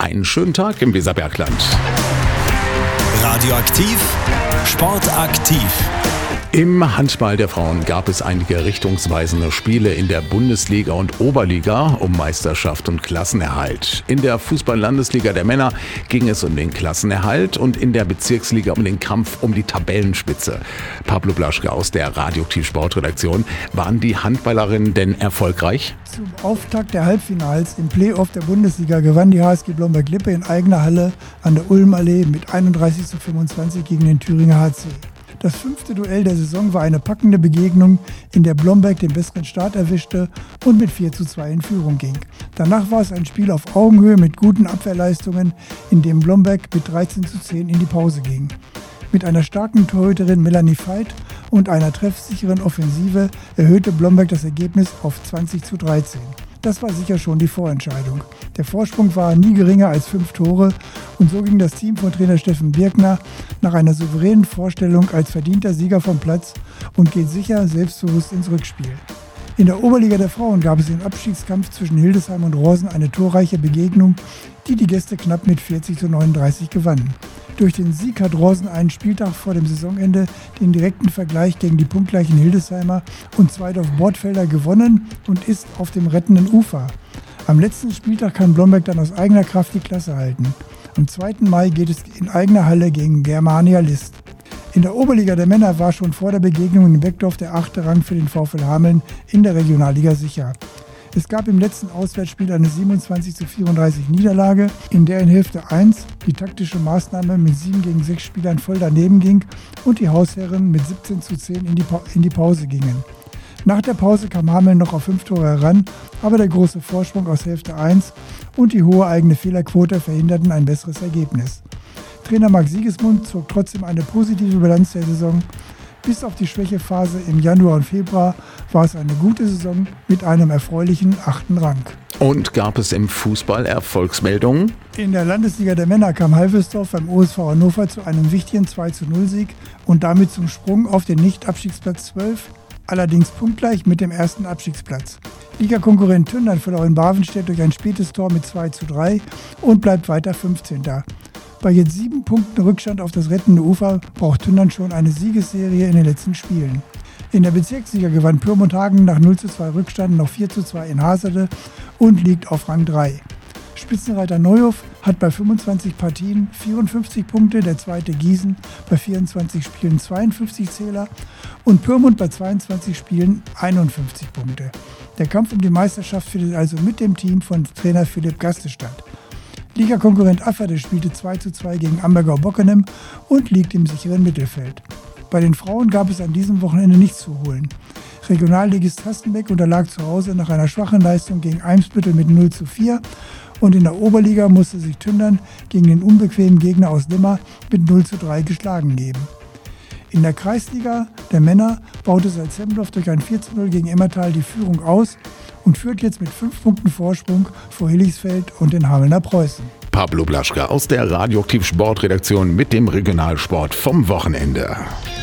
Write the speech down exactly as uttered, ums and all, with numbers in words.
einen schönen Tag im Weserbergland. Radioaktiv, sportaktiv. Im Handball der Frauen gab es einige richtungsweisende Spiele in der Bundesliga und Oberliga um Meisterschaft und Klassenerhalt. In der Fußball-Landesliga der Männer ging es um den Klassenerhalt und in der Bezirksliga um den Kampf um die Tabellenspitze. Pablo Blaschke aus der Radioaktiv-Sportredaktion. Waren die Handballerinnen denn erfolgreich? Zum Auftakt der Halbfinals im Playoff der Bundesliga gewann die H S G Blomberg-Lippe in eigener Halle an der Ulmallee mit einunddreißig zu fünfundzwanzig gegen den Thüringer H C. Das fünfte Duell der Saison war eine packende Begegnung, in der Blomberg den besseren Start erwischte und mit vier zu zwei in Führung ging. Danach war es ein Spiel auf Augenhöhe mit guten Abwehrleistungen, in dem Blomberg mit dreizehn zu zehn in die Pause ging. Mit einer starken Torhüterin Melanie Veit und einer treffsicheren Offensive erhöhte Blomberg das Ergebnis auf zwanzig zu dreizehn. Das war sicher schon die Vorentscheidung. Der Vorsprung war nie geringer als fünf Tore und so ging das Team von Trainer Steffen Birkner nach einer souveränen Vorstellung als verdienter Sieger vom Platz und geht sicher selbstbewusst ins Rückspiel. In der Oberliga der Frauen gab es im Abstiegskampf zwischen Hildesheim und Rosen eine torreiche Begegnung, die die Gäste knapp mit vierzig zu neununddreißig gewannen. Durch den Sieg hat Rosen einen Spieltag vor dem Saisonende den direkten Vergleich gegen die punktgleichen Hildesheimer und Zweidorf-Bortfelder gewonnen und ist auf dem rettenden Ufer. Am letzten Spieltag kann Blomberg dann aus eigener Kraft die Klasse halten. Am zweiten Mai geht es in eigener Halle gegen Germania List. In der Oberliga der Männer war schon vor der Begegnung in Beckdorf der achte Rang für den VfL Hameln in der Regionalliga sicher. Es gab im letzten Auswärtsspiel eine siebenundzwanzig zu vierunddreißig Niederlage, in der in Hälfte eins die taktische Maßnahme mit sieben gegen sechs Spielern voll daneben ging und die Hausherren mit siebzehn zu zehn in die, pa- in die Pause gingen. Nach der Pause kam Hameln noch auf fünf Tore heran, aber der große Vorsprung aus Hälfte eins und die hohe eigene Fehlerquote verhinderten ein besseres Ergebnis. Trainer Marc Siegesmund zog trotzdem eine positive Bilanz der Saison. Bis auf die Schwächephase im Januar und Februar war es eine gute Saison mit einem erfreulichen achten Rang. Und gab es im Fußball Erfolgsmeldungen? In der Landesliga der Männer kam Halversdorf beim O S V Hannover zu einem wichtigen zwei zu null Sieg und damit zum Sprung auf den Nicht-Abstiegsplatz zwölf, allerdings punktgleich mit dem ersten Abstiegsplatz. Ligakonkurrent Tündern verlor in Bavenstedt durch ein spätes Tor mit zwei zu drei und bleibt weiter fünfzehnter Bei jetzt sieben Punkten Rückstand auf das rettende Ufer braucht Tündern schon eine Siegesserie in den letzten Spielen. In der Bezirksliga gewann Pyrmont-Hagen nach null zu zwei Rückstand noch vier zu zwei in Hasede und liegt auf Rang drei. Spitzenreiter Neuhof hat bei fünfundzwanzig Partien vierundfünfzig Punkte, der zweite Gießen bei vierundzwanzig Spielen zweiundfünfzig Zähler und Pyrmont bei zweiundzwanzig Spielen einundfünfzig Punkte. Der Kampf um die Meisterschaft findet also mit dem Team von Trainer Philipp Gaste statt. Ligakonkurrent Afferde spielte zwei zu zwei gegen Ambergau-Bockenem und liegt im sicheren Mittelfeld. Bei den Frauen gab es an diesem Wochenende nichts zu holen. Regionalligist Hastenbeck unterlag zu Hause nach einer schwachen Leistung gegen Eimsbüttel mit null zu vier und in der Oberliga musste sich Tündern gegen den unbequemen Gegner aus Limmer mit null zu drei geschlagen geben. In der Kreisliga der Männer baute Salzhemdorf durch ein vier zu null gegen Emmertal die Führung aus und führt jetzt mit fünf Punkten Vorsprung vor Hilligsfeld und den Hamelner Preußen. Pablo Blaschke aus der Radioaktiv Sportredaktion mit dem Regionalsport vom Wochenende.